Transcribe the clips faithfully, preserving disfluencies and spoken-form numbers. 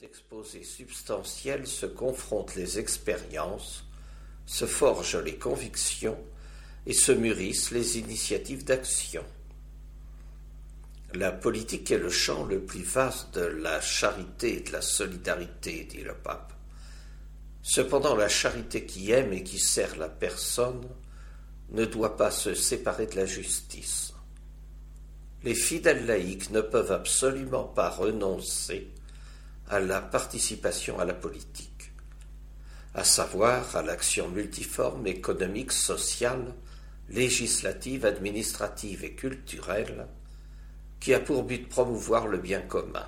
exposés substantiels se confrontent les expériences, se forgent les convictions et se mûrissent les initiatives d'action. La politique est le champ le plus vaste de la charité et de la solidarité, dit le pape. Cependant, la charité qui aime et qui sert la personne ne doit pas se séparer de la justice. Les fidèles laïcs ne peuvent absolument pas renoncer à la participation à la politique, à savoir à l'action multiforme, économique, sociale, législative, administrative et culturelle, qui a pour but de promouvoir le bien commun.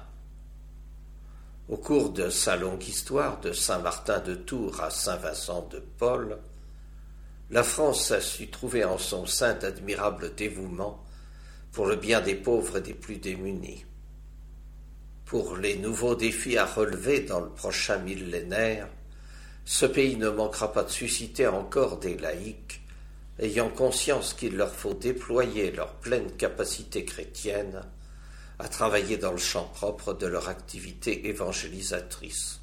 Au cours de sa longue histoire, de Saint-Martin de Tours à Saint-Vincent de Paul, la France a su trouver en son sein d'admirables dévouements pour le bien des pauvres et des plus démunis. Pour les nouveaux défis à relever dans le prochain millénaire, ce pays ne manquera pas de susciter encore des laïcs, ayant conscience qu'il leur faut déployer leur pleine capacité chrétienne à travailler dans le champ propre de leur activité évangélisatrice.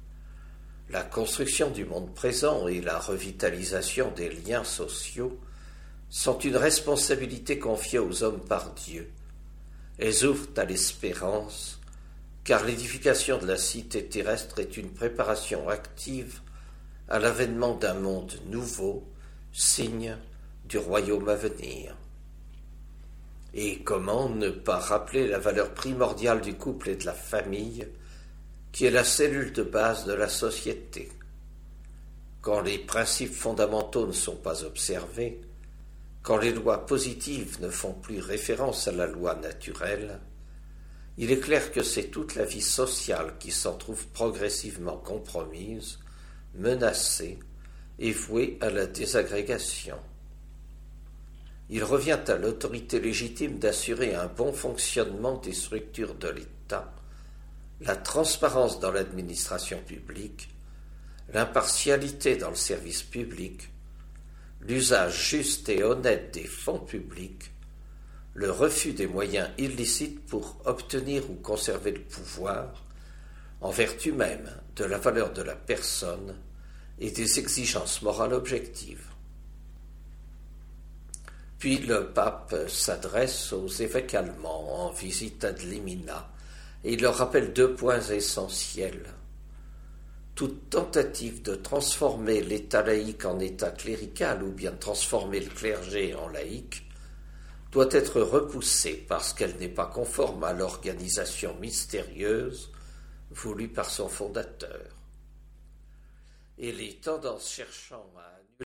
La construction du monde présent et la revitalisation des liens sociaux sont une responsabilité confiée aux hommes par Dieu. Elles ouvrent à l'espérance, car l'édification de la cité terrestre est une préparation active à l'avènement d'un monde nouveau, signe du royaume à venir. Et comment ne pas rappeler la valeur primordiale du couple et de la famille, qui est la cellule de base de la société. Quand les principes fondamentaux ne sont pas observés, quand les lois positives ne font plus référence à la loi naturelle, il est clair que c'est toute la vie sociale qui s'en trouve progressivement compromise, menacée et vouée à la désagrégation. Il revient à l'autorité légitime d'assurer un bon fonctionnement des structures de l'État, la transparence dans l'administration publique, l'impartialité dans le service public, l'usage juste et honnête des fonds publics, le refus des moyens illicites pour obtenir ou conserver le pouvoir, en vertu même de la valeur de la personne et des exigences morales objectives. Puis le pape s'adresse aux évêques allemands en visite ad limina et il leur rappelle deux points essentiels. Toute tentative de transformer l'État laïque en État clérical ou bien de transformer le clergé en laïque doit être repoussée parce qu'elle n'est pas conforme à l'organisation mystérieuse voulue par son fondateur. Et les tendances cherchant à